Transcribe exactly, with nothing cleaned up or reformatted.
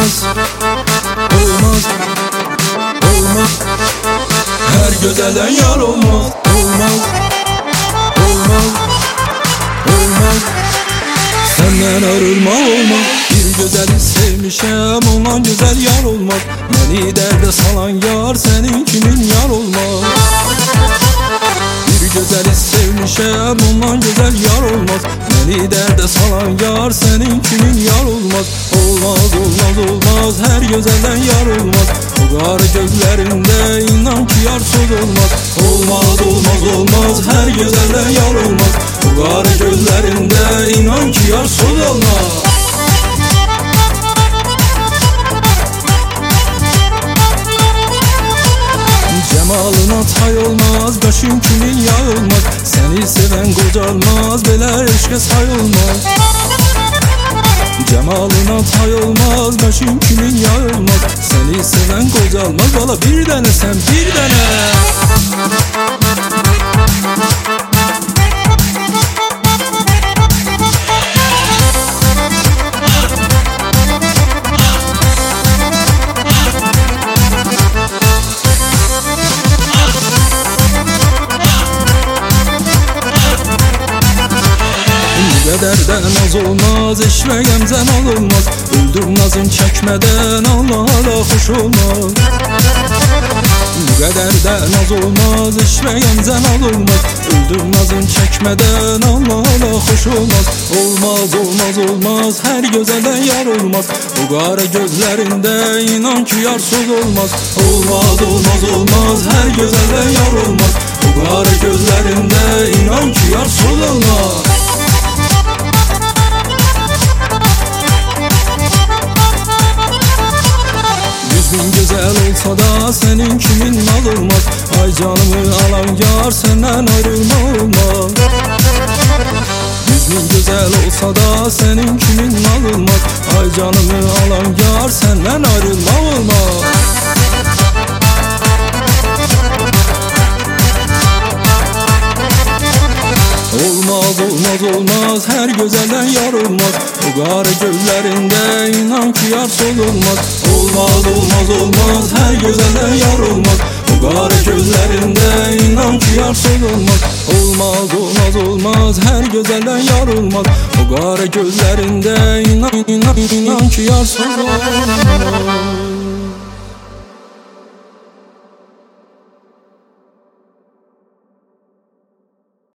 Olmaz, olmaz, olmaz. Her gözəldən yar olmaz. Olmaz, olmaz, olmaz. Səndən ayrılmaq olmaz. Bir gözəli sevmişəm, ondan gözəl yar olmaz. Məni dərdə salan yar, səninkinin yar olmaz. Bir gözəli sevmişəm, ondan gözəl yar olmaz. Məni dərdə salan yar, səninkinin yar olmaz. Olmaz, olmaz, olmaz, hər gözəldən yar olmaz. O qarı gözlərində inan ki yarsız olmaz. Olmaz, olmaz, olmaz, hər gözəldən yar olmaz. O qarı gözlərində inan ki yarsız olmaz. Cemalına tay olmaz, qaşın kimin yay olmaz. Səni sevən qocalmaz, belə eşqə say olmaz. Cemalına tay olmaz, qaşın kimin yay olmaz. Səni sevən qocalmaz, bala bir dənə sən bir dənə. Qədərdən az olmaz, eşvəyəm zəmal olmaz. Öldür nazın çəkmədən, Allah Allah xoş olmaz. Qədərdən az olmaz, eşvəyəm zəmal olmaz. Öldür nazın çəkmədən, Allah Allah xoş olmaz. Olmaz, olmaz, olmaz, hər gözəldən yar olmaz. O qara gözlərində inan ki yarsız olmaz. Olmaz, olmaz, olmaz, hər gözəldən yar olmaz. O qara gözlərində inan ki yarsız olmaz. Yüzün gözəl olsa da sənin kimin mal olmaz. Ay canımı alan yar, səndən ayrılma olmaz. Yüzün gözəl olsa da sənin kimin mal olmaz. Ay canımı alan yar, səndən ayrılma olmaz. Olmaz, olmaz, olmaz, hər gözəldən yar olmaz. O qarı gözlərində inan ki yarsız olmaz. Olmaz, olmaz, olmaz, hər gözəldən yar olmaz. O qarı gözlərində inan ki yarsız olmaz. Olmaz, olmaz, olmaz, hər gözəldən yar olmaz. O qarı gözlərində inan, inan, inan ki yarsız olmaz.